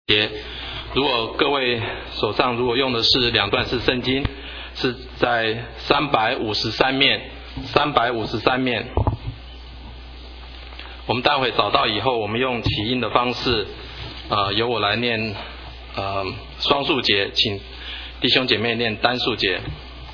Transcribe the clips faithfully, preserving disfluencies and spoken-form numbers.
节。如果各位手上如果用的是两段式圣经，是在三百五十三面，三百五十三面。我们待会找到以后，我们用起音的方式，呃，由我来念呃双数节，请弟兄姐妹念单数节。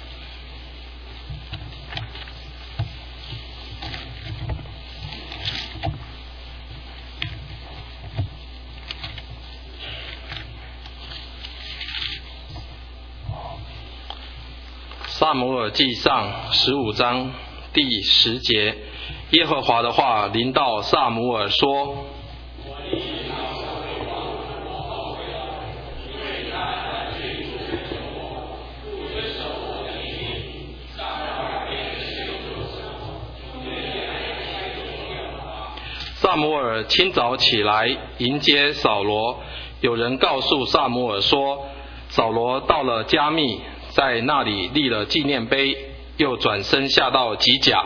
撒母耳记上十五章第十节，耶和华的话临到撒母耳说：撒母耳清早起来迎接扫罗，有人告诉撒母耳说，扫罗到了加密，在那里立了纪念碑，又转身下到吉甲。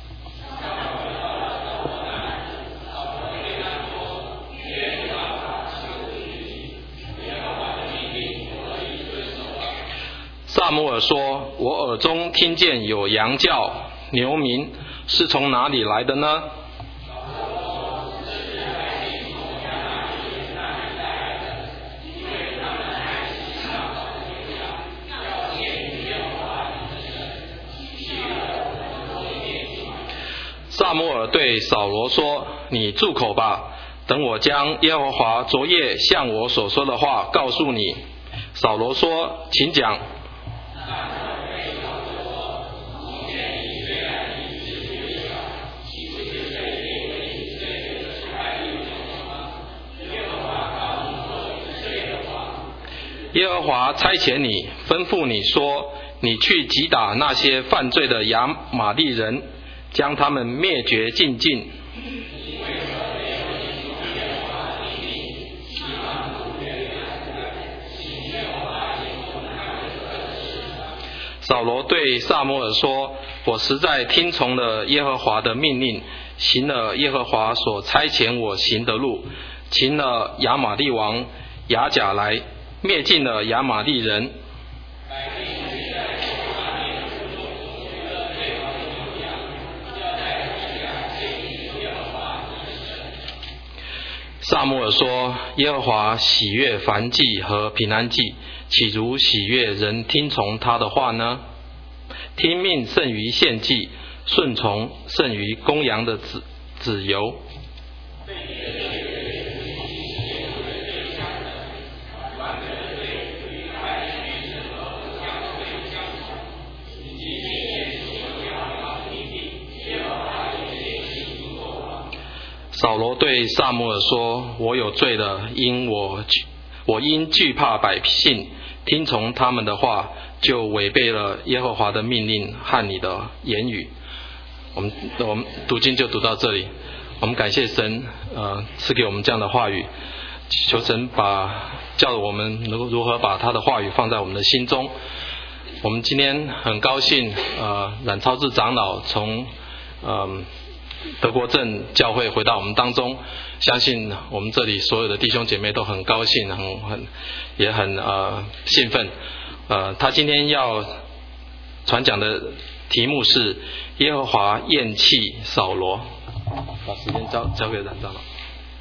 撒母耳说：我耳中听见有羊叫、牛鸣，是从哪里来的呢？撒母耳对扫罗说：你住口吧，等我将耶和华昨夜向我所说的话告诉你。扫罗说：请讲。耶和华差遣你，吩咐你说，你去击打那些犯罪的亚玛利人，将他们灭绝尽尽。扫罗对撒母耳说：我实在听从了耶和华的命令，行了耶和华所差遣我行的路，擒了亚玛利王亚甲来，灭尽了亚玛利人。撒母耳说：耶和华喜悦燔祭和平安祭，岂如喜悦人听从他的话呢？听命胜于献祭，顺从胜于公羊的子子油。扫罗对撒母耳说：我有罪了，因我我因惧怕百姓，听从他们的话，就违背了耶和华的命令和你的言语。我们我们读经就读到这里。我们感谢神，呃，赐给我们这样的话语，求神把教我们如如何把他的话语放在我们的心中。我们今天很高兴，呃，冉超志长老从嗯。呃德国镇教会回到我们当中，相信我们这里所有的弟兄姐妹都很高兴，很很也很呃兴奋。呃，他今天要传讲的题目是耶和华厌弃扫罗。把时间交交给冉长老。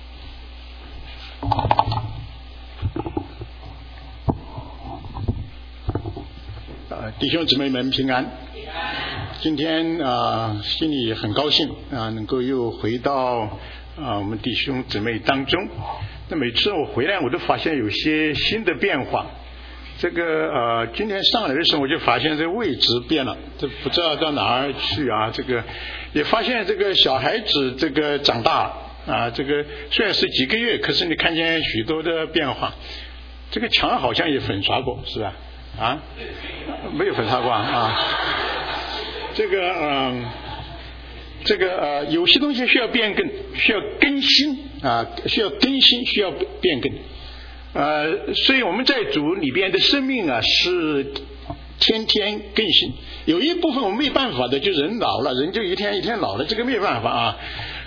呃，弟兄姊妹们平安。今天啊、呃，心里很高兴啊、呃，能够又回到啊、呃、我们弟兄姊妹当中。那每次我回来，我都发现有些新的变化。这个呃，今天上来的时候，我就发现这个位置变了，这不知道到哪儿去啊。这个也发现这个小孩子这个长大了啊，这个虽然是几个月，可是你看见许多的变化。这个墙好像也粉刷过，是吧？啊，没有粉刷过啊。这个嗯，这个呃，有些东西需要变更，需要更新啊，需要更新，需要变更。呃，所以我们在主里边的生命啊，是天天更新。有一部分我们没办法的，就人老了，人就一天一天老了，这个没办法啊。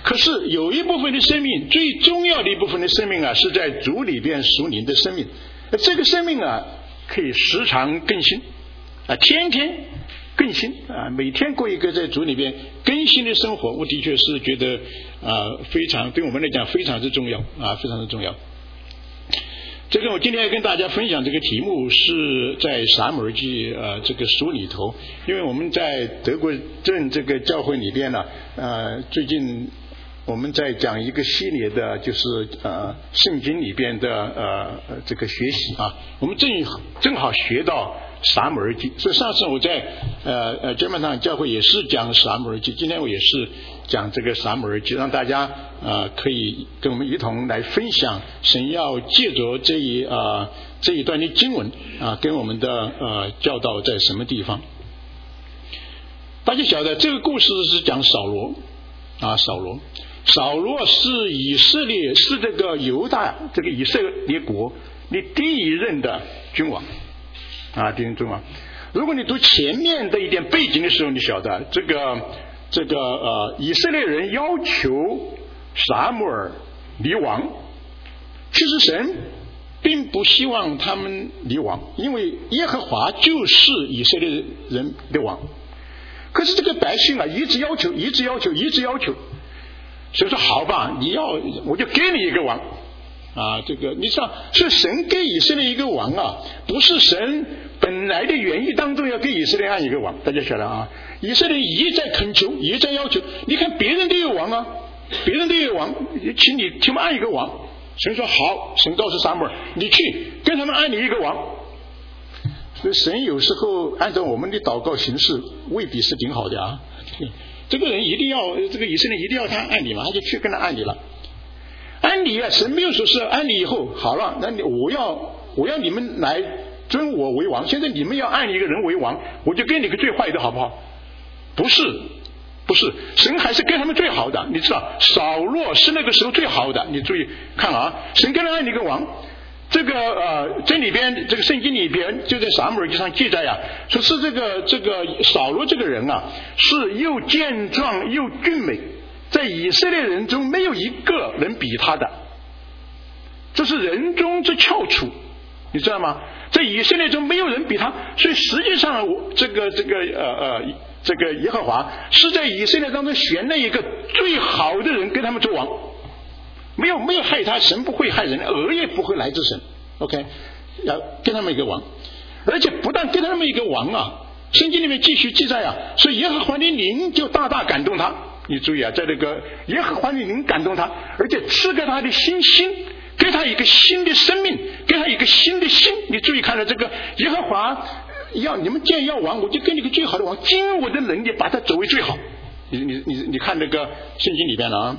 可是有一部分的生命，最重要的一部分的生命啊，是在主里边属灵的生命。这个生命啊，可以时常更新啊，天天更新啊，每天过一个在主里边更新的生活，我的确是觉得啊，非常对我们来讲非常之重要啊，非常的重要。这个我今天要跟大家分享这个题目是在撒母耳记呃这个书里头，因为我们在德国镇这个教会里边呢，呃最近我们在讲一个系列的，就是呃圣经里边的呃这个学习啊，我们正正好学到撒母耳记，所以上次我在呃呃加曼堂教会也是讲撒母耳记，今天我也是讲这个撒母耳记，让大家呃可以跟我们一同来分享神要借着这一啊、呃、这一段的经文啊，跟我们的呃教导在什么地方。大家晓得这个故事是讲扫罗啊，扫罗扫罗是以色列是这个犹大这个以色列国的第一任的君王啊，第一任君王。如果你读前面的一点背景的时候，你晓得这个这个呃以色列人要求撒母耳立王，其实神并不希望他们立王，因为耶和华就是以色列人的王。可是这个百姓啊，一直要求，一直要求，一直要求。所以说好吧，你要我就给你一个王啊，这个你知道，是神给以色列一个王啊，不是神本来的原意当中要给以色列按一个王，大家晓得啊？以色列一再恳求，一再要求，你看别人都有王啊，别人都有王，请你请我们按一个王。神说好，神告诉撒母耳，你去跟他们按你一个王。所以神有时候按照我们的祷告形式，未必是挺好的啊。这个人一定要，这个以色列一定要他按你嘛，他就去跟他按你了。按你啊，神没有说是按你以后好了，那你我要我要你们来尊我为王，现在你们要按一个人为王，我就给你个最坏的好不好？不是，不是，神还是给他们最好的。你知道扫罗是那个时候最好的，你注意看了啊，神给他按一个王。这个呃，这里边这个圣经里边就在撒母耳记上记载呀、啊，说是这个这个扫罗这个人啊，是又健壮又俊美，在以色列人中没有一个能比他的，这是人中之翘楚，你知道吗？在以色列中没有人比他，所以实际上我这个这个呃呃这个耶和华是在以色列当中选了一个最好的人跟他们做王。没有没有害他，神不会害人，恶也不会来自神。OK， 要给他们一个王，而且不但给他们一个王啊，圣经里面继续记载啊，所以耶和华的灵就大大感动他。你注意啊，在这个耶和华的灵感动他，而且赐给他的新心，给他一个新的生命，给他一个新的心。你注意看到这个耶和华要你们既然要王，我就给你个最好的王，尽我的能力把他走为最好。你你你你看这个圣经里边了啊。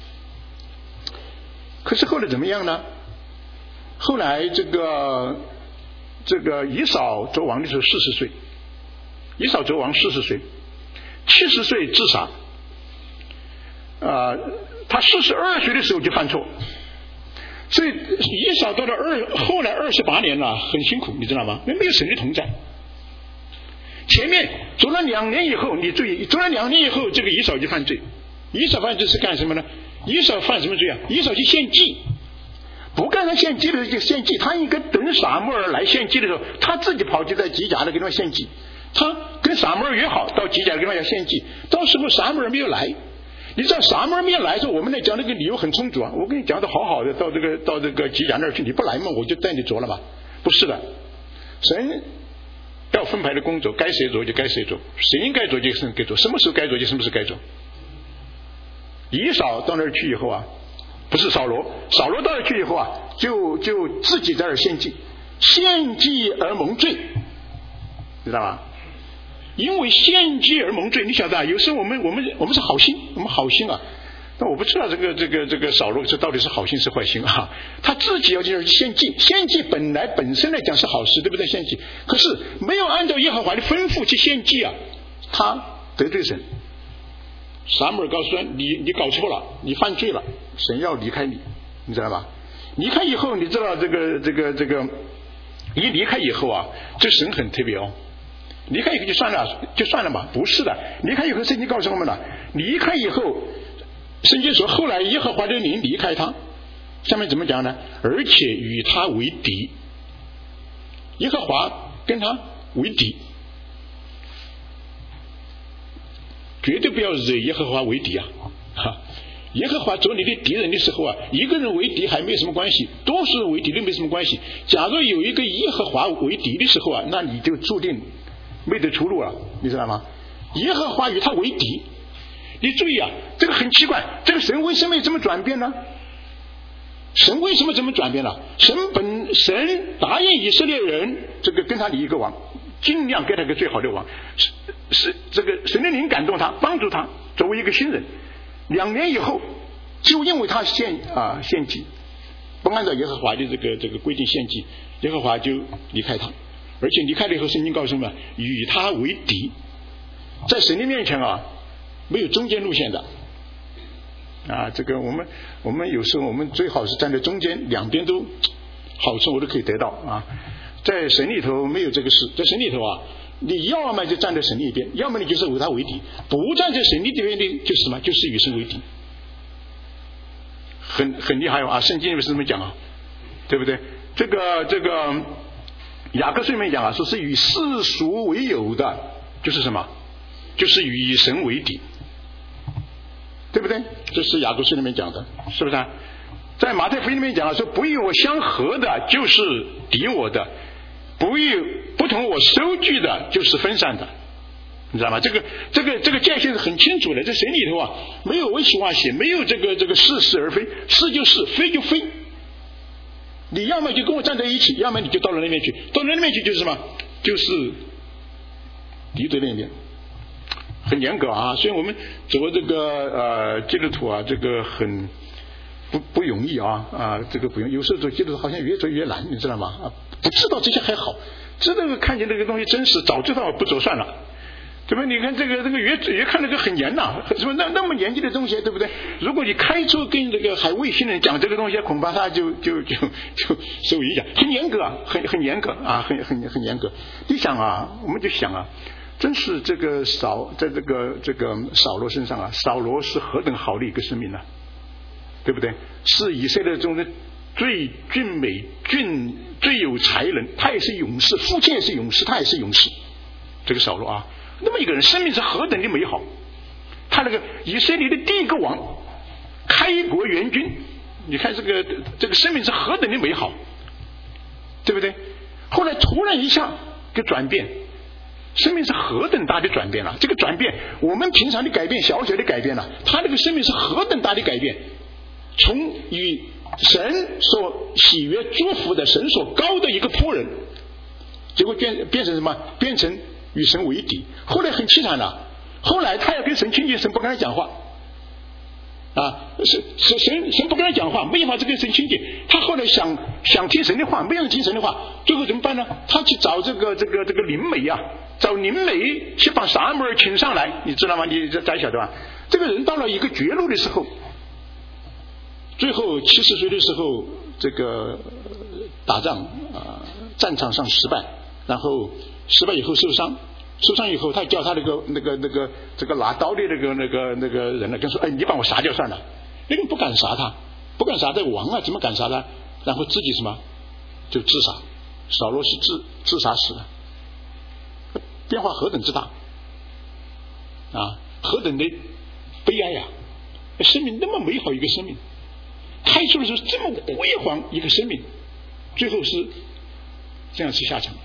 可是后来怎么样呢？后来这个这个以扫做王的时候四十岁，以扫做王四十岁，七十岁自杀。呃，他四十二岁的时候就犯错，所以以扫到了二后来二十八年了，很辛苦，你知道吗？因为没有神的同在。前面走了两年以后，你注意，走了两年以后，这个以扫就犯罪。以扫犯罪是干什么呢？以扫犯什么罪啊？以扫去献祭，不干他献祭的时候就献祭，他应该等撒母耳来献祭的时候，他自己跑去在吉甲的给他们献祭。他跟撒母耳约好到吉甲的给他们要献祭，到时候撒母耳没有来。你知道撒母耳没有来的时候，我们来讲那个理由很充足啊。我跟你讲的好好的，到这个到这个吉甲那儿去，你不来嘛，我就带你走了嘛。不是的，神要分派的工作，该谁做就该谁做，谁应该做就谁该做，什么时候该做就什么时候该做。以扫到那儿去以后啊，不是扫罗，扫罗到那儿去以后啊，就就自己在那儿献祭，献祭而蒙罪，知道吧？因为献祭而蒙罪，你晓得啊？有时候我们我们我们是好心，我们好心啊，但我不知道这个这个这个扫罗这到底是好心是坏心啊？他自己要进去献祭，献祭本来本身来讲是好事，对不对？献祭，可是没有按照耶和华的吩咐去献祭啊，他得罪神。撒母耳告诉他，你你搞错了，你犯罪了，神要离开你，你知道吧？离开以后，你知道这个这个这个一离开以后啊，这神很特别哦。离开以后就算了就算了嘛，不是的，离开以后圣经告诉我们了，离开以后圣经说后来耶和华的灵离开他，下面怎么讲呢？而且与他为敌，耶和华跟他为敌，绝对不要惹耶和华为敌啊！哈，耶和华做你的敌人的时候啊，一个人为敌还没有什么关系，多数人为敌都没什么关系。假如有一个耶和华为敌的时候啊，那你就注定没得出路了，你知道吗？耶和华与他为敌，你注意啊，这个很奇怪，这个神为什么这么转变呢？神为什么这么转变了？神本神答应以色列人，这个跟他立一个王，尽量给他一个最好的王，是是这个神的灵感动他，帮助他作为一个新人。两年以后，就因为他献啊献祭，不按照耶和华的这个这个规定献祭，耶和华就离开他，而且离开了以后，圣经告诉我们，与他为敌，在神的面前啊，没有中间路线的。啊，这个我们我们有时候我们最好是站在中间，两边都好处我都可以得到啊。在神里头没有这个事，在神里头啊，你要么就站在神那边，要么你就是与他为敌。不站在神这边的，就是什么？就是与神为敌，很很厉害啊！圣经里面是这么讲啊，对不对？这个这个雅各书里面讲啊，说是与世俗为友的，就是什么？就是与神为敌。对不对？这是雅各书里面讲的，是不是啊？在马太福音里面讲了，说不与我相合的，就是敌我的；不与不同我收据的，就是分散的。你知道吗？这个这个这个界限是很清楚的，在神里头啊，没有危起化写，没有这个这个是是而非，是就是，非就非。你要么就跟我站在一起，要么你就到了那边去，到了那边去就是什么？就是敌对那边。很严格啊，所以我们做这个呃基督徒啊，这个很不不容易啊啊，这个不容易。有时候做基督徒好像越做越难，你知道吗？啊，不知道这些还好，知道看见这个东西真实，早知道不走算了，对吧？你看这个这个越越看那个很严呐，什么那那么严谨的东西，对不对？如果你开出跟这个还未信的人讲这个东西，恐怕他就就就就受影响，很严格啊，很很严格啊，很很很严格。你想啊，我们就想啊。真是这个扫在这个这个扫罗身上啊，扫罗是何等好的一个生命呢、啊，对不对？是以色列中的最俊美、俊最有才能，他也是勇士，父亲也是勇士，他也是勇士。这个扫罗啊，那么一个人生命是何等的美好！他那个以色列的第一个王，开国元君，你看这个这个生命是何等的美好，对不对？后来突然一下个转变。生命是何等大的转变了、啊！这个转变，我们平常的改变，小小的改变了、啊，他这个生命是何等大的改变？从与神所喜悦祝福的神所高的一个仆人，结果变变成什么？变成与神为敌。后来很凄惨了、啊，后来他要跟神亲近，神不跟他讲话。啊，神神神神不跟他讲话，没办法，这跟神亲近。他后来想想听神的话，没人听神的话，最后怎么办呢？他去找这个这个这个灵媒啊，找灵媒去把撒母耳请上来，你知道吗？你这咱晓得吧？这个人到了一个绝路的时候，最后七十岁的时候，这个打仗啊、呃，战场上失败，然后失败以后受伤。受伤以后，他叫他那个那个那个这个拿刀的那个那个那个人呢，跟说：“哎，你把我杀掉算了。”那个人不敢杀他，不敢杀这个王啊，怎么敢杀他？然后自己什么就自杀。扫罗是自自杀死的，变化何等之大啊！何等的悲哀呀、啊！生命那么美好一个生命，开出的时候这么辉煌一个生命，最后是这样子下场。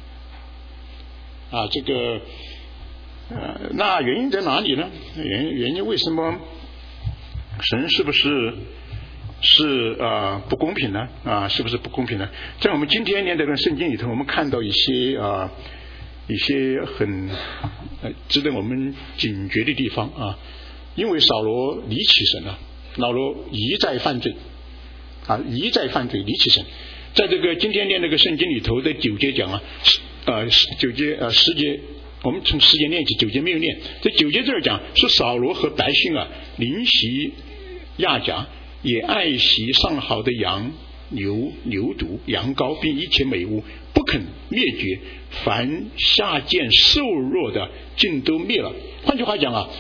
啊，这个呃，那原因在哪里呢？原原因为什么？神是不是是呃不公平呢？啊，是不是不公平呢？在我们今天念这段圣经里头，我们看到一些啊一些很呃值得我们警觉的地方啊。因为扫罗离弃神了，扫罗一再犯罪啊，一再犯罪离弃神。在这个今天念这个圣经里头的九节讲啊。呃，九节呃十节，我们从十节念起，九节没有念。在九节这儿讲说，扫罗和百姓啊，临习亚甲，也爱惜上好的羊、牛、牛犊、羊羔，并一切美物，不肯灭绝。凡下贱瘦弱的，尽都灭了。换句话讲啊，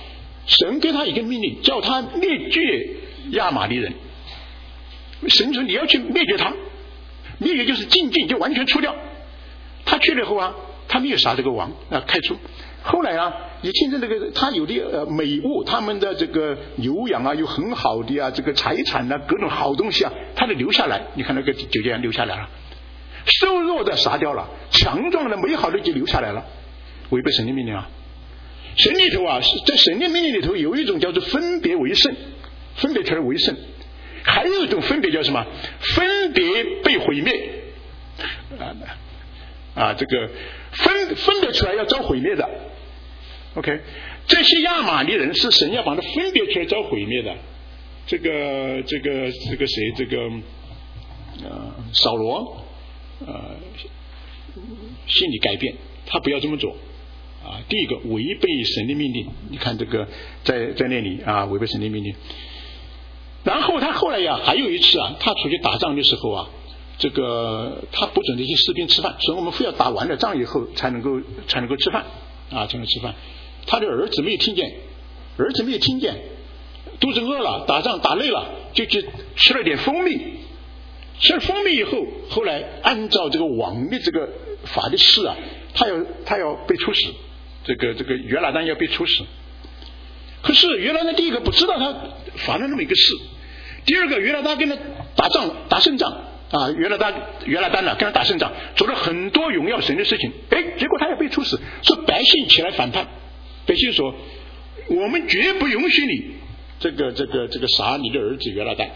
神给他一个命令，叫他灭绝亚玛力人。神说你要去灭绝他，灭绝就是禁尽，就完全除掉。他去了以后啊，他没有杀这个王啊，开除。后来啊，也见证这个他有的呃美物，他们的这个牛羊啊，有很好的啊这个财产啊，各种好东西啊，他都留下来。你看那个酒店留下来了，瘦弱的杀掉了，强壮的美好的就留下来了，违背神的命令啊。神里头啊，在神的命令里头有一种叫做分别为圣，分别出来为圣，还有一种分别叫什么？分别被毁灭啊啊，这个分分别出来要遭毁灭的。OK， 这些亚玛力人是神要把它分别出来遭毁灭的。这个这个这个谁？这个呃扫罗呃心理改变，他不要这么做。啊，第一个违背神的命令，你看这个在在那里啊，违背神的命令。然后他后来呀，还有一次啊，他出去打仗的时候啊，这个他不准这些士兵吃饭，所以我们非要打完了仗以后才能够才能够吃饭啊，才能吃饭。他的儿子没有听见，儿子没有听见，肚子饿了，打仗打累了，就去吃了点蜂蜜。吃了蜂蜜以后，后来按照这个王的这个法的事啊，他要他要被处死。这个这个约拿单要被处死，可是约拿单第一个不知道他发生那么一个事，第二个约拿单跟他打仗打胜仗啊，约拿单约拿单呢跟他打胜仗，做了很多荣耀神的事情，哎，结果他要被处死，说百姓起来反叛，百姓说我们绝不允许你这个这个这个杀你的儿子约拿单，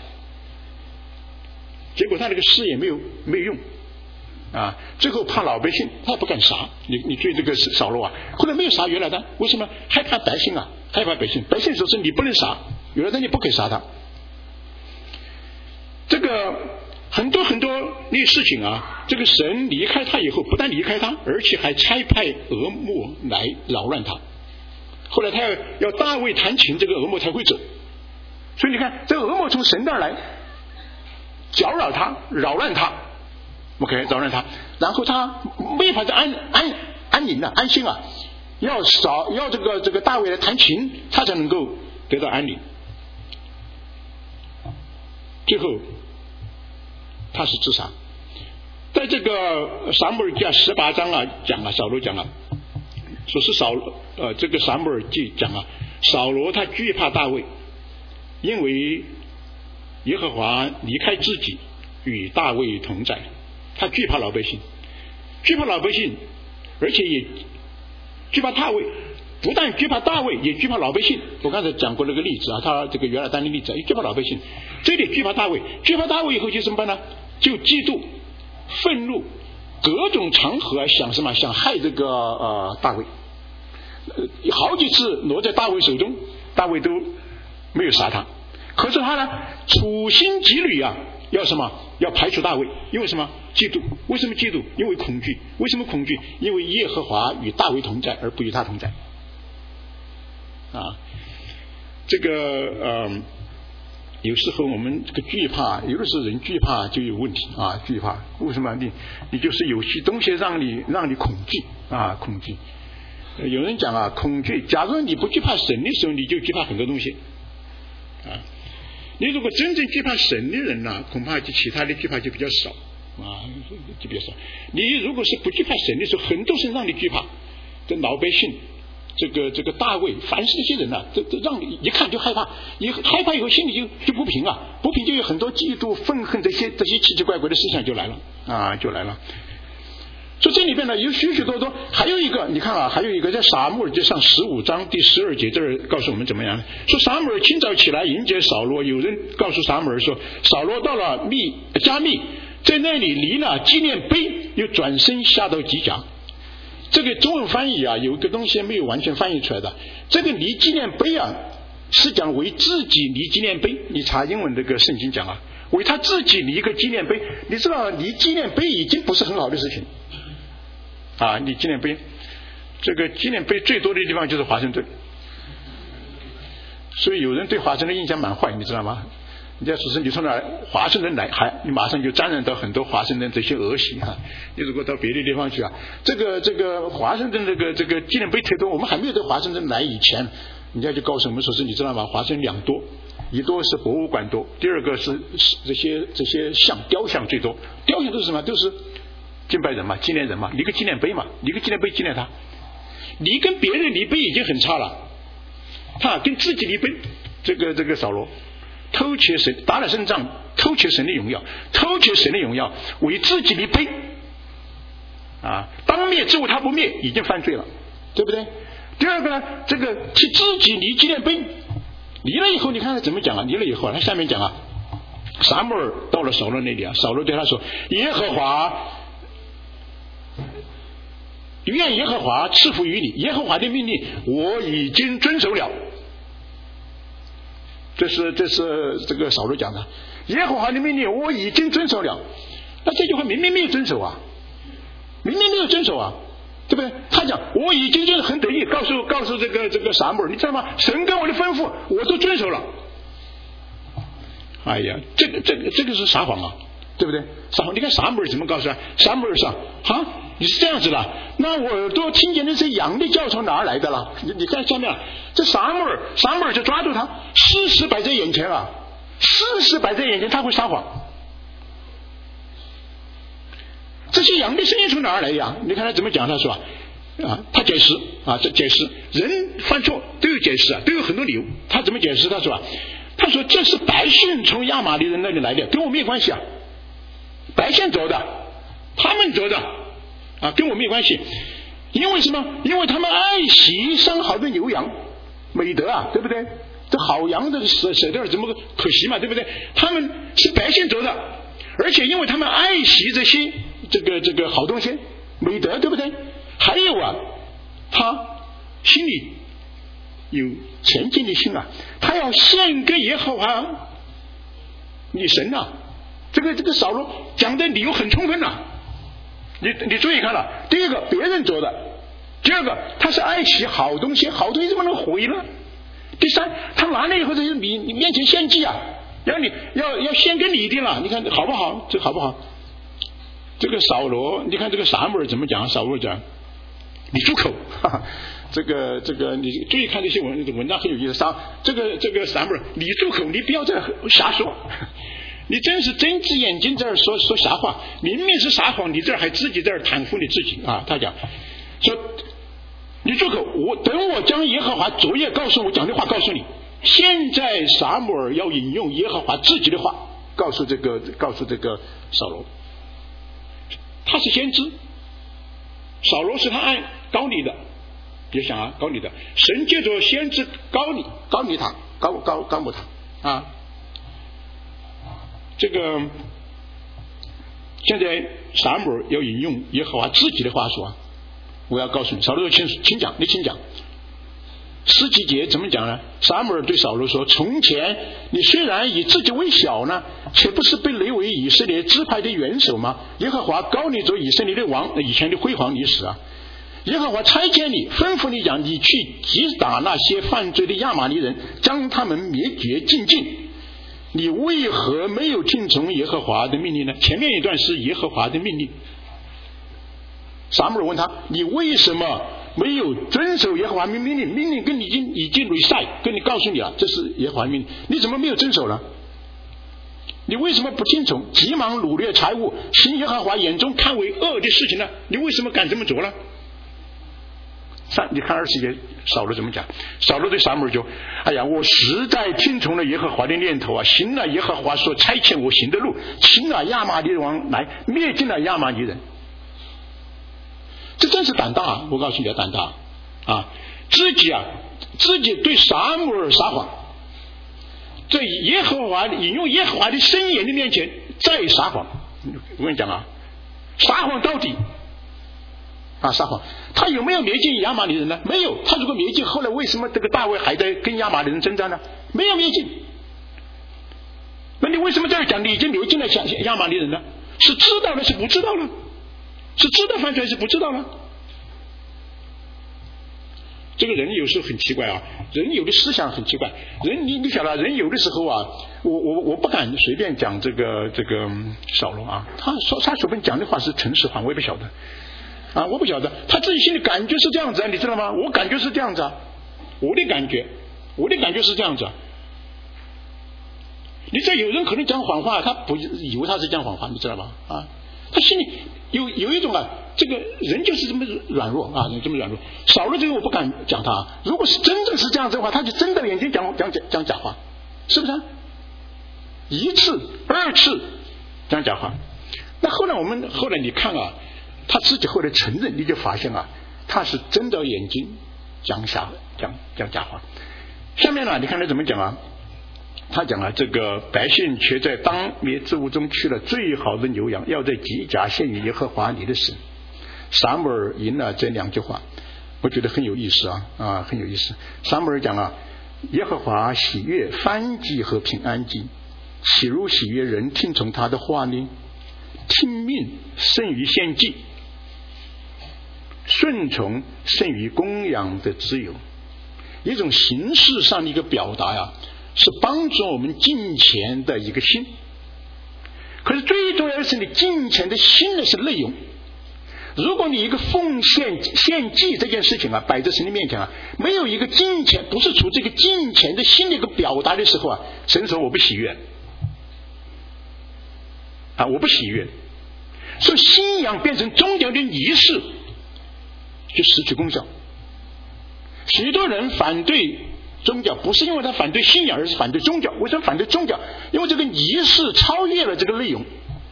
结果他这个事也没有没有用。啊，最后怕老百姓，他也不敢杀你。你对这个扫罗啊，后来没有杀约拿单，为什么？害怕百姓啊，害怕百姓。百姓说是你不能杀约拿单，你不可以杀他。这个很多很多那事情啊，这个神离开他以后，不但离开他，而且还差派俄莫来扰乱他。后来他要要大卫弹琴，这个俄莫才会走。所以你看，这个俄莫从神那儿来，搅扰他，扰乱他。OK， 扰乱他，然后他没法子安安安宁啊，安心啊，要少要这个这个大卫来弹琴，他才能够得到安宁。最后他是自杀。在这个撒母耳记十八章啊讲啊，扫罗讲啊，说是扫呃这个撒母耳记讲啊，扫罗他惧怕大卫，因为耶和华离开自己，与大卫同在。他惧怕老百姓，惧怕老百姓，而且也惧怕大卫。不但惧怕大卫，也惧怕老百姓。我刚才讲过那个例子啊，他这个约拿单的例子，也惧怕老百姓。这里惧怕大卫，惧怕大卫以后就怎么办呢？就嫉妒、愤怒，各种场合想什么？想害这个呃大卫。呃，好几次落在大卫手中，大卫都没有杀他。可是他呢，处心积虑啊，要什么？要排除大卫。因为什么？嫉妒。为什么嫉妒？因为恐惧。为什么恐惧？因为耶和华与大卫同在，而不与他同在。啊，这个呃，有时候我们这个惧怕，有的时候人惧怕就有问题啊，惧怕。为什么？你你就是有些东西让你让你恐惧啊，恐惧。有人讲啊，恐惧。假如你不惧怕神的时候，你就惧怕很多东西啊。你如果真正惧怕神的人呢、啊，恐怕就其他的惧怕就比较少啊，就比较少。你如果是不惧怕神的时候，很多事让你惧怕，这老百姓，这个这个大卫，凡是这些人呢、啊，这这让你一看就害怕，你害怕以后心里就就不平啊，不平就有很多嫉妒、愤恨这些这些奇奇怪怪的思想就来了啊，就来了。所以这里边呢有许许多多，还有一个你看啊，还有一个在撒母耳记上十五章第十二节这儿告诉我们怎么样呢？说撒母耳清早起来迎接扫罗，有人告诉撒母耳说，扫罗到了密加密，在那里离了纪念碑，又转身下到吉甲。这个中文翻译啊，有一个东西没有完全翻译出来的。这个离纪念碑啊，是讲为自己离纪念碑。你查英文这个圣经讲啊，为他自己离一个纪念碑。你知道离纪念碑已经不是很好的事情。啊，你纪念碑，这个纪念碑最多的地方就是华盛顿，所以有人对华盛顿印象蛮坏，你知道吗？你要说是你从哪华盛顿来，还你马上就沾染到很多华盛顿这些恶习哈、啊。你如果到别的地方去啊，这个这个华盛顿这个这个纪念碑特多，我们还没有到华盛顿来以前， 人家就告诉我们说是，你知道吗？华盛两多，一多是博物馆多，第二个是这些这些像雕像最多。雕像都是什么？都是敬拜人嘛，纪念人嘛，立个纪念碑嘛，立个纪念碑纪念他。你跟别人立碑已经很差了，他跟自己立碑，这个这个扫罗偷窃神，打了胜仗，偷窃神的荣耀，偷窃神的荣耀，为自己立碑啊，当灭之物他不灭，已经犯罪了，对不对？第二个呢，这个替自己立纪念碑，立了以后，你看他怎么讲啊？立了以后，他下面讲啊，撒母耳到了扫罗那里啊，扫罗对他说：“耶和华。”愿耶和华赐福于你，耶和华的命令我已经遵守了。这是这是这个扫罗讲的，耶和华的命令我已经遵守了。那这句话明明没有遵守啊，明明没有遵守啊，对不对？他讲我已经就是很得意，告诉告诉这个这个撒母耳，你知道吗？神跟我的吩咐我都遵守了。哎呀，这个这个这个是撒谎啊，对不对？撒谎，你看撒母耳怎么告诉他？撒母耳说：“哈，你是这样子的，那我耳朵听见那些羊的叫从哪儿来的了？你你看下面，这撒母耳，撒母耳就抓住他，事实摆在眼前啊，事实摆在眼前，他会撒谎。这些羊的声音从哪儿来呀？你看他怎么讲？他说啊，他解释啊，这解释人犯错都有解释啊，都有很多理由。他怎么解释？他说，他说这是百姓从亚玛力人那里来的，跟我没关系啊。百姓走的，他们走的啊，跟我没关系。因为什么？因为他们爱惜上好的牛羊，美德啊，对不对？这好羊的舍舍掉怎么可惜嘛，对不对？他们是百姓走的，而且因为他们爱惜这些这个这个好东西，美德，对不对？还有啊，他心里有虔敬的心啊，他要献给耶和华你神啊。这个这个扫罗讲的理由很充分呐、啊，你你注意看了，第一个别人做的，第二个他是爱惜好东西，好东西怎么能毁呢？第三，他拿了以后在你你面前献祭啊，要你要要献给你的了，你看好不好？这好不好？这个扫罗，你看这个撒母耳怎么讲？扫罗讲，你住口！哈哈，这个这个你注意看这些文文章很有意思。撒这个这个撒母耳，你住口！你不要再瞎说。你真是睁只眼睛在这说说瞎话，明明是撒谎，你这还自己在这袒护你自己啊！他讲说，你住口！我等我将耶和华昨夜告诉我讲的话告诉你。现在撒母耳要引用耶和华自己的话，告诉这个告诉这个扫罗，他是先知，扫罗是他按高你的，别想啊，高你的，神借着先知高你高你他高高高牧他啊。这个现在撒母耳要引用耶和华自己的话说，我要告诉你，扫罗请请讲，你请讲。十几节怎么讲呢？撒母耳对扫罗说：从前你虽然以自己为小呢，却不是被立为以色列支派的元首吗？耶和华膏你做以色列的王，以前的辉煌历史啊。耶和华差遣你，吩咐你讲，你去击打那些犯罪的亚玛力人，将他们灭绝尽尽。你为何没有听从耶和华的命令呢？前面一段是耶和华的命令。撒母耳问他，你为什么没有遵守耶和华命令？命令跟你已经已经 recite， 跟你告诉你了，这是耶和华命令，你怎么没有遵守呢？你为什么不听从？急忙掳掠财物，行耶和华眼中看为恶的事情呢？你为什么敢这么做呢？三，你看二十节，扫罗怎么讲？扫罗对撒母耳就，哎呀，我实在听从了耶和华的念头啊，行了耶和华所差遣我行的路，请了亚玛力王来灭尽了亚玛力人。这真是胆大啊！我告诉你，胆大啊！自己啊，自己对撒母耳撒谎，在耶和华引用耶和华的圣言的面前再撒谎。我跟你讲啊，撒谎到底。啊，撒谎，他有没有灭尽亚玛力人呢？没有。他如果灭尽，后来为什么这个大卫还在跟亚玛力人征战呢？没有灭尽。那你为什么在这讲你已经灭尽了亚玛力人呢？是知道了，是不知道了？是知道犯罪，是不知道了？这个人有时候很奇怪啊，人有的思想很奇怪。人你你晓得，人有的时候啊，我我我不敢随便讲这个这个扫罗啊，他说他随便讲的话是诚实话，我也不晓得。啊，我不晓得，他自己心里感觉是这样子啊，你知道吗？我感觉是这样子啊，我的感觉我的感觉是这样子。你这有人可能讲谎话，他不以为他是讲谎话，你知道吧？啊，他心里有有一种啊，这个人就是这么软弱啊，这么软弱。扫罗这个我不敢讲他，如果是真正是这样子的话，他就睁着眼睛讲讲讲讲假话，是不是啊？一次、二次讲假话。那后来我们后来你看啊，他自己后来承认，你就发现啊，他是睁着眼睛讲假讲讲假话。下面呢，你看他怎么讲啊？他讲了，这个百姓却在当灭之物中取了最好的牛羊，要在吉甲献于耶和华你的神。撒母耳引了这两句话，我觉得很有意思啊啊，很有意思。撒母耳讲了，耶和华喜悦燔祭和平安祭，岂如喜悦人听从他的话呢？听命胜于献祭，顺从胜于供养的自由。一种形式上的一个表达呀，是帮助我们敬虔的一个心。可是最重要的是，你敬虔的心的是内容。如果你一个奉献献祭这件事情啊，摆在神的面前啊，没有一个敬虔，不是出这个敬虔的心的一个表达的时候啊，神说我不喜悦啊，我不喜悦。所以信仰变成宗教的仪式，就失去功效。许多人反对宗教，不是因为他反对信仰，而是反对宗教。为什么反对宗教？因为这个仪式超越了这个内容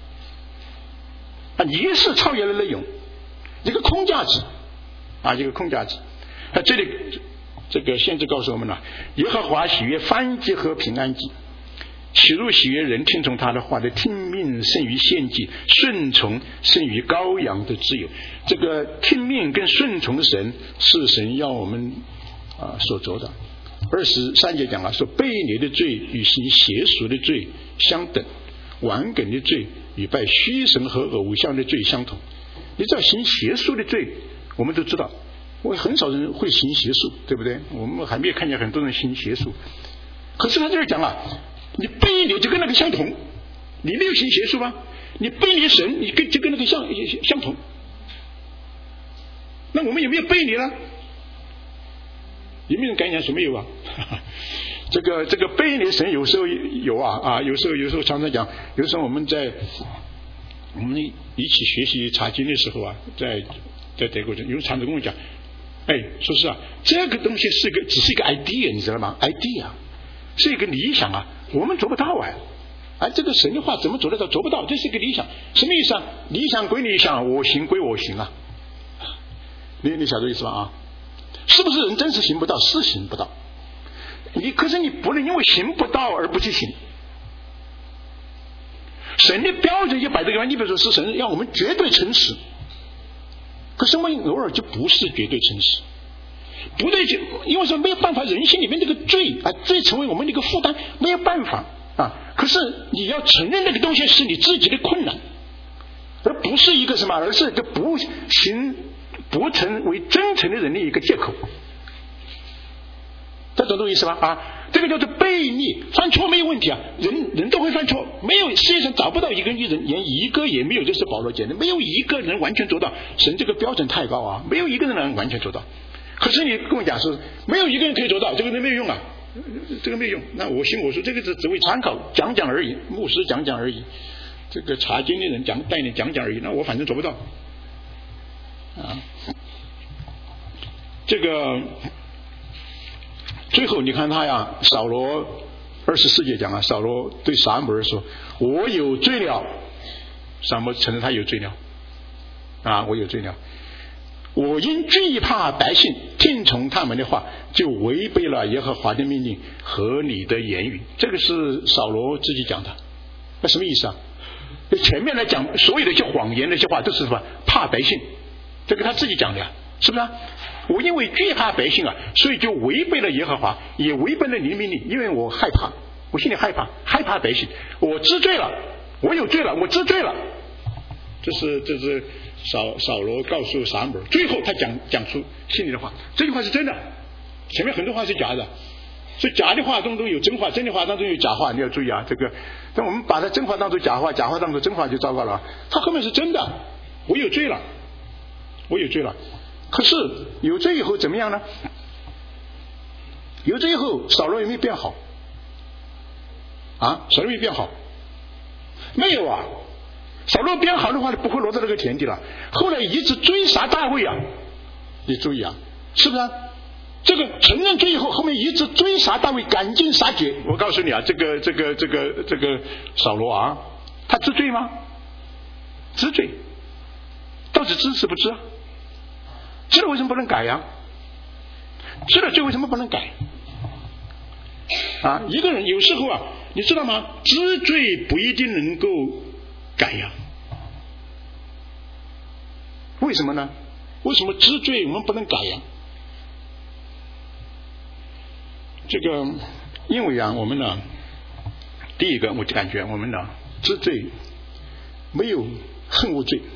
啊，仪式超越了内容，一个空价值啊，一个空价值。啊，这里这个先知告诉我们了，耶和华喜悦燔祭和平安祭，岂如喜悦人听从他的话的，听命胜于献祭，顺从胜于羔羊的自由。这个听命跟顺从神是神要我们啊所做的。二十三节讲了，说悖逆的罪与行邪俗的罪相等，顽梗的罪与拜虚神和偶像的罪相同。你知道行邪术的罪，我们都知道，我很少人会行邪术，对不对？我们还没有看见很多人行邪术。可是他这里讲了，你背逆就跟那个相同，你没有行邪术吧？你背逆神，你跟就跟那个相相同。那我们有没有背逆呢？有没有人敢讲说没有啊？这个这个背逆神有时候有啊啊，有时候有时候常常讲，有时候我们在我们一起学习查经的时候啊，在在德国，有人常常跟我讲，哎，说是啊，这个东西是一个只是一个 idea， 你知道吗 ？idea 是一个理想啊，我们做不到啊。哎，这个神的话怎么做得到？做不到，这是一个理想。什么意思啊？理想归理想，我行归我行啊。你你晓得意思吧？啊，是不是人真是行不到？是行不到。你可是你不能因为行不到而不去行。神的标准就摆这个，你比如说是神让我们绝对诚实，可是我们偶尔就不是绝对诚实，不对，就因为说没有办法，人心里面这个罪啊，罪成为我们的一个负担，没有办法啊。可是你要承认那个东西是你自己的困难，而不是一个什么，而是一个不行不成为真诚的人的一个借口。这懂这意思吧？啊，这个叫做悖逆，犯错没有问题啊，人人都会犯错，没有世界上找不到一个艺人，连一个也没有。这是保罗讲的，没有一个人完全做到，神这个标准太高啊，没有一个人能完全做到。可是你跟我讲说，没有一个人可以做到，这个人没有用啊，这个没有用。那我信我说这个只只为参考，讲讲而已，牧师讲讲而已，这个查经的人讲带你讲讲而已，那我反正做不到啊。这个。最后你看他呀，扫罗二十四节讲啊，扫罗对撒母耳说：“我有罪了。”撒母耳承认他有罪了啊，我有罪了。我因惧怕百姓，听从他们的话，就违背了耶和华的命令和你的言语。这个是扫罗自己讲的，那什么意思啊？前面来讲所有的一些谎言那些话都是什么？怕百姓，这个他自己讲的呀，是不是啊？我因为惧怕百姓啊，所以就违背了耶和华，也违背了你的命令，因为我害怕，我心里害怕，害怕百姓，我知罪了，我有罪了，我知罪了。这是这是扫扫罗告诉撒母耳，最后他讲讲出心里的话，这句话是真的，前面很多话是假的，所以假的话当中有真话，真的话当中有假话，你要注意啊。这个，但我们把它真话当作假话，假话当作真话就糟糕了。他后面是真的，我有罪了，我有罪了。可是有罪以后怎么样呢？ 有罪以后，扫罗有没有变好？啊，扫罗有没有变好？没有啊。扫罗变好的话，不会落到这个田地了。后来一直追杀大卫啊，你注意啊，是不是啊？这个承认罪以后，后面一直追杀大卫，赶尽杀绝。我告诉你啊，这个这个这个这个扫罗啊，他知罪吗？知罪，到底知是不知啊？知了为什么不能改呀？知了罪为什么不能改？啊，一个人有时候啊，你知道吗？知罪不一定能够改呀。为什么呢？为什么知罪我们不能改呀？这个，因为啊，我们呢，第一个我就感觉我们呢，知罪没有恨恶罪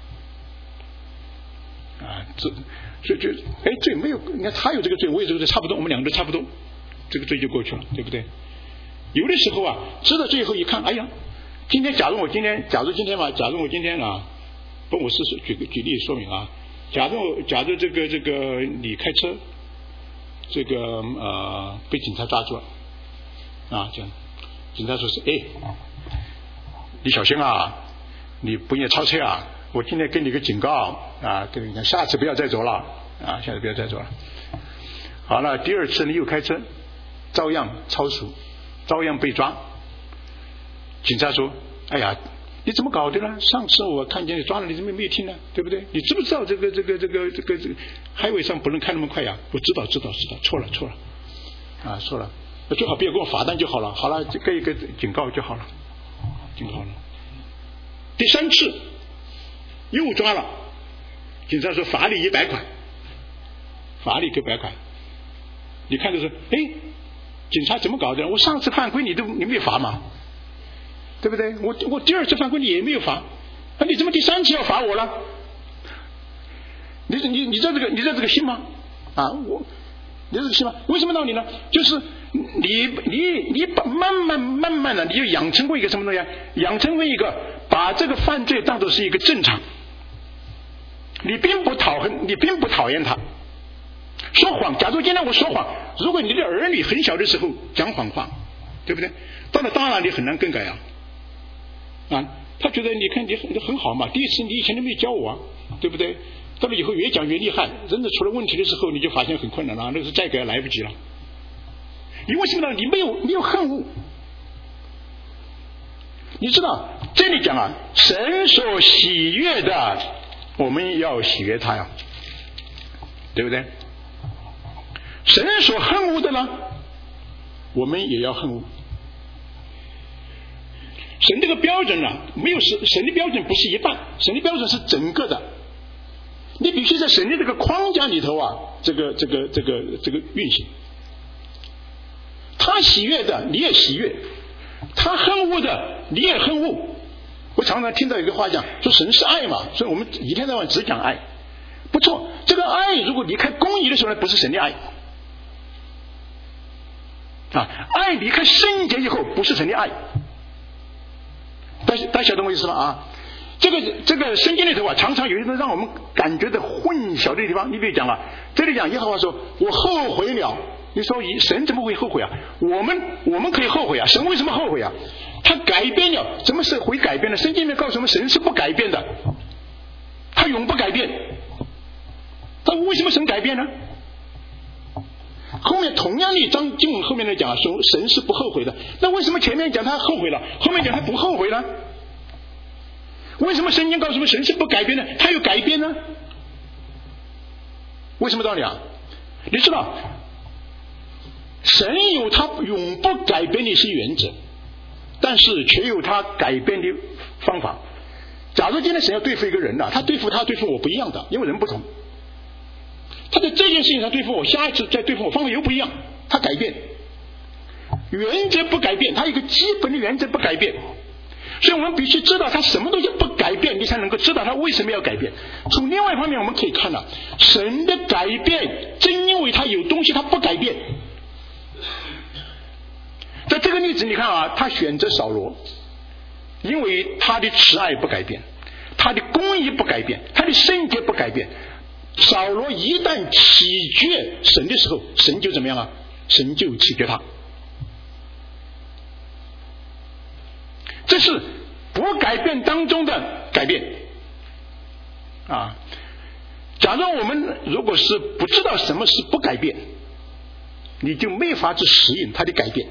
啊，这所以就哎罪没有，你看他有这个罪，我有这个罪，差不多，我们两个都差不多，这个罪就过去了，对不对？有的时候啊，知道最后一看，哎呀，今天假如我今天，假如今天嘛，假如我今天啊，不，我是举个举例说明啊，假如假如这个这个你开车。这个呃被警察抓住了啊，这样警察说是哎，你小心啊，你不应该超车啊，我今天给你个警告啊，跟你讲下次不要再走了啊，下次不要再走了。好了，第二次你又开车，照样超速，照样被抓。警察说哎呀，你怎么搞的呢？上次我看见你抓了，你怎么没有听呢？对不对？你知不知道这个这个这个这个这个highway上不能开那么快呀？我知道知道知道，错了错了，啊错了，最好不要给我罚单就好了。好了，这个一个警告就好了，警告了。第三次又抓了，警察说罚你一百块，罚你一百块。你看的是，哎，警察怎么搞的？我上次犯规你都你没有罚嘛？对不对？我我第二次犯规你也没有罚，那、啊、你怎么第三次要罚我了？你你你知道这个你知道这个信吗？啊，我你知道这个信吗？为什么道理呢？就是你你你把慢慢慢慢的，你就养成过一个什么东西啊？养成过一个把这个犯罪当作是一个正常，你并不讨恨，你并不讨厌他。说谎，假如今天我说谎，如果你的儿女很小的时候讲谎话，对不对？到了大了你很难更改啊。啊，他觉得你看你很很好嘛，第一次你以前都没有教我啊，对不对？到了以后越讲越厉害，真的出了问题的时候，你就发现很困难了，那个是再改来不及了。你为什么呢？你没有没有恨恶。你知道这里讲啊，神所喜悦的，我们要喜悦他呀，对不对？神所恨恶的呢，我们也要恨恶。神这个标准呢、啊，没有是神的标准不是一半，神的标准是整个的。你必须在神的这个框架里头啊，这个这个这个这个运行。他喜悦的你也喜悦，他恨恶的你也恨恶。我常常听到一个话讲，说神是爱嘛，所以我们一天到晚只讲爱。不错，这个爱如果离开公义的时候呢，不是神的爱。啊，爱离开圣洁以后不是神的爱。大家大家晓得我意思吗？啊，这个这个圣经里头啊，常常有一种让我们感觉的混淆的地方。你比如讲了，这里讲耶和华说：“我后悔了。”你说神怎么会后悔啊？我们我们可以后悔啊，神为什么后悔啊？他改变了，怎么是会改变呢？圣经里面告诉我们，神是不改变的，他永不改变。他为什么神改变呢？后面同样的一章经文后面来讲说神是不后悔的，那为什么前面讲他后悔了，后面讲他不后悔呢？为什么圣经告诉我们神是不改变的，他有改变呢？为什么道理啊？你知道神有他永不改变的一些原则，但是却有他改变的方法。假如今天神要对付一个人呢、啊，他对付他对付我不一样的，因为人不同。他在这件事情上对付我，下一次再对付我方法又不一样，他改变，原则不改变，他一个基本的原则不改变，所以我们必须知道他什么东西不改变，你才能够知道他为什么要改变。从另外一方面我们可以看到，神的改变正因为他有东西他不改变。在这个例子你看啊，他选择扫罗，因为他的慈爱不改变，他的公义不改变，他的圣洁不改变。扫罗一旦弃绝神的时候，神就怎么样啊？ 神就赐给他。这是不改变当中的改变啊！假如我们如果是不知道什么是不改变，你就没法去适应他的改变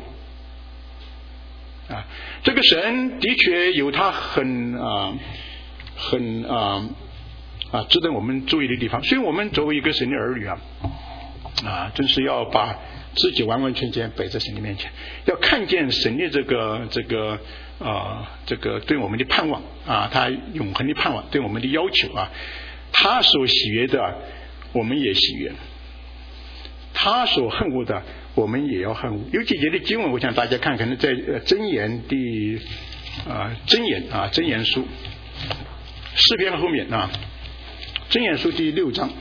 啊！这个神的确有他很啊很啊啊值得我们注意的地方，所以我们作为一个神的儿女啊啊，真是要把自己完完全全摆在神的面前，要看见神的这个这个啊这个对我们的盼望啊，他永恒的盼望，对我们的要求啊，他所喜悦的我们也喜悦，他所恨恶的我们也要恨恶。有几节的经文我想大家看，可能在呃箴言第啊箴言啊箴言书诗篇后面啊，箴言书第六章。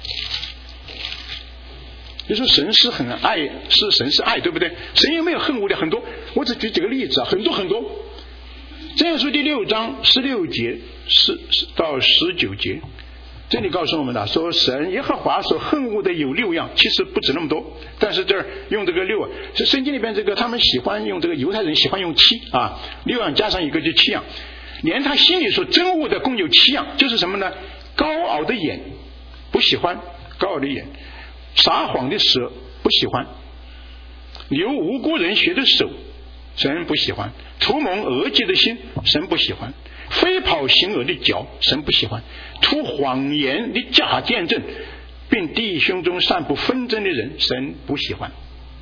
就说神是很爱，是神是爱，对不对？神有没有恨恶的很多？我只举几个例子啊，很多很多。箴言书第六章十六节十到十九节，这里告诉我们的说，神耶和华所恨恶的有六样，其实不止那么多，但是这儿用这个六啊，是圣经里边这个他们喜欢用这个犹太人喜欢用七啊，六样加上一个就七样，连他心里所憎恶的共有七样，就是什么呢？高傲的眼，不喜欢高傲的眼。撒谎的舌不喜欢，流无辜人血的手神不喜欢，图谋恶计的心神不喜欢，飞跑行恶的脚神不喜欢，吐谎言的假见证并弟兄中散布纷争的人神不喜欢。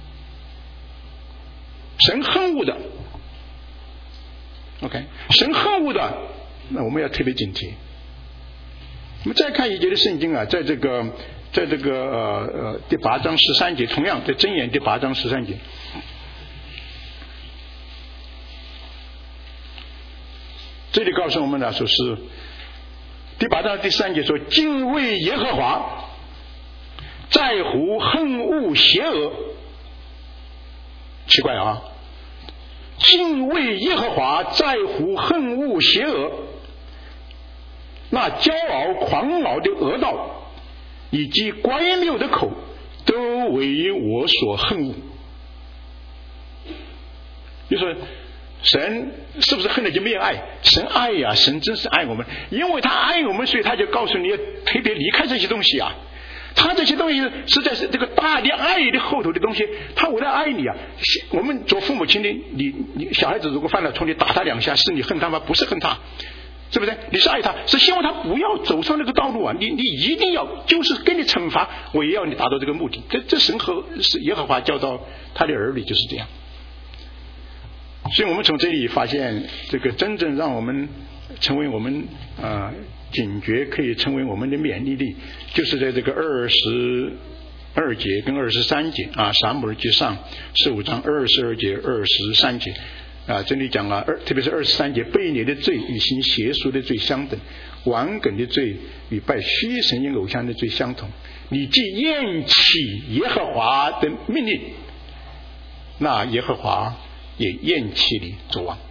神恨恶的 OK 神恨恶的，那我们要特别警惕。我们再看一节的圣经啊，在这个在这个呃呃第八章十三节，同样在箴言第八章十三节，这里告诉我们呢，说是第八章第三节说，敬畏耶和华，在乎恨恶邪恶。奇怪啊，敬畏耶和华，在乎恨恶邪恶。那骄傲狂傲的恶道以及乖谬的口都为我所恨恶。就说神是不是恨了就没有爱？神爱呀，神真是爱我们，因为他爱我们，所以他就告诉你要特别离开这些东西啊。他这些东西实在是这个大的爱的后头的东西，他为了爱你啊。我们做父母亲的，你你小孩子如果犯了错，你打他两下，是你恨他吗？不是恨他，对不对？你是爱他，是希望他不要走上那个道路啊！你你一定要就是给你惩罚，我也要你达到这个目的。这这神和是耶和华教导他的儿女就是这样。所以我们从这里发现，这个真正让我们成为我们啊、呃、警觉，可以成为我们的免疫力，就是在这个二十二节跟二十三节啊，撒母耳记上十五章二十二节、二十三节。啊，这里讲了二，特别是二十三节，悖逆的罪与行邪术的罪相等，顽梗的罪与拜虚神因偶像的罪相同。你既厌弃耶和华的命令，那耶和华也厌弃你做王。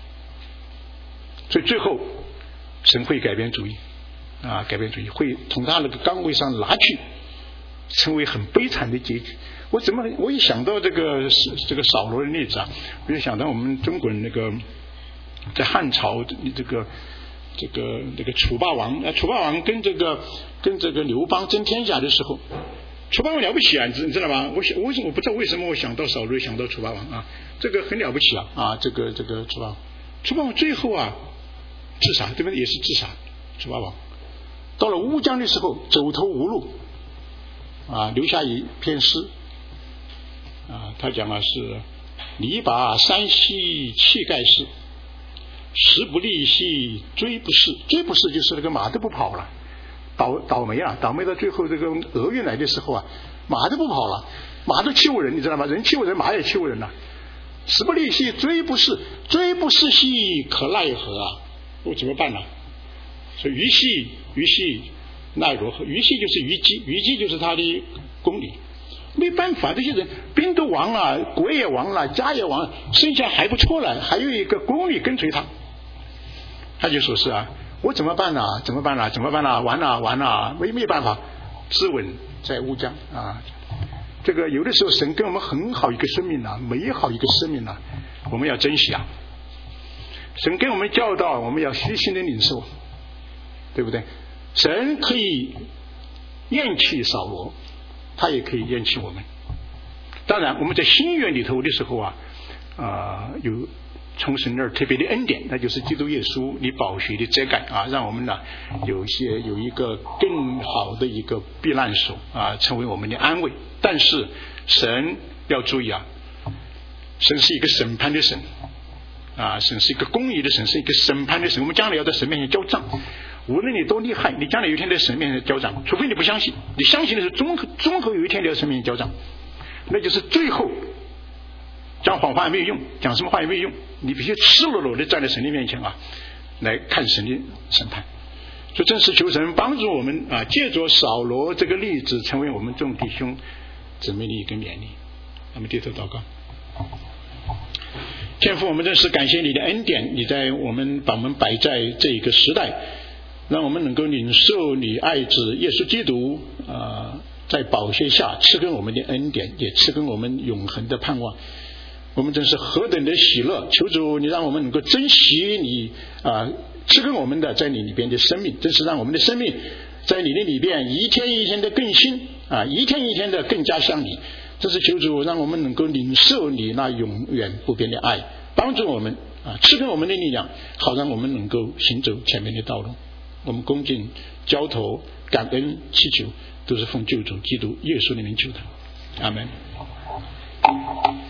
所以最后，神会改变主意啊，改变主意，会从他那个岗位上拿去，成为很悲惨的结局。我怎么我一想到这个这个扫罗的例子啊，我就想到我们中国人那个在汉朝这个这个这个楚霸王啊，楚霸王跟这个跟这个刘邦争天下的时候，楚霸王了不起啊，你知你知道吗？我想为什么我不知道为什么我想到扫罗想到楚霸王啊，这个很了不起啊啊，这个这个楚霸王，楚霸王最后啊自杀，对不对？也是自杀，楚霸王到了乌江的时候走投无路啊，留下一篇诗。啊，他讲了是力拔山兮气盖世，时不利兮骓不逝。骓不逝就是那个马都不跑了，倒倒霉了，倒霉到最后这个厄运来的时候啊，马都不跑了，马都欺负人，你知道吗？人欺负人，马也欺负人了。时不利兮骓不逝，骓不逝兮可奈何啊？我怎么办呢？所以虞兮虞兮奈如何？虞兮就是虞姬，虞姬就是他的宫里。没办法，这些人兵都亡了，国也亡了，家也亡了，剩下还不错了，还有一个宫里跟随他。他就说是啊，我怎么办呢？怎么办呢？怎么办呢？完了完了，没没办法，自刎在乌江啊。 这个有的时候神给我们很好一个生命啊，美好一个生命啊，我们要珍惜啊。神给我们教导，我们要虚心的领受，对不对？神可以厌弃扫罗，他也可以厌弃我们。当然我们在新约里头的时候啊，呃、有从神那儿特别的恩典，那就是基督耶稣你宝血的遮盖啊，让我们呢有一些有一个更好的一个避难所啊，成为我们的安慰。但是神要注意啊，神是一个审判的神啊，神是一个公义的神，是一个审判的神。我们将来要在神面前交账，无论你多厉害，你将来有一天在神面前交账，除非你不相信，你相信的是终终后有一天你要神面前交账，那就是最后讲谎话也没有用，讲什么话也没有用，你必须赤裸裸的站在神的面前啊，来看神的审判。所以真是求神帮助我们啊，借着扫罗这个例子，成为我们众弟兄姊妹的一个勉励。那么低头祷告。天父，我们真是感谢你的恩典，你在我们把我们摆在这个时代，让我们能够领受你爱子耶稣基督啊、呃，在宝血下赐给我们的恩典，也赐给我们永恒的盼望。我们真是何等的喜乐！求主你让我们能够珍惜你啊、呃、赐给我们的在你里边的生命，真是让我们的生命在你的里边一天一天的更新啊，一天一天的更加像你。真是求主让我们能够领受你那永远不变的爱，帮助我们啊，赐给我们的力量，好让我们能够行走前面的道路。我们恭敬交头感恩祈求，都是奉救主基督耶稣的名求的，阿门。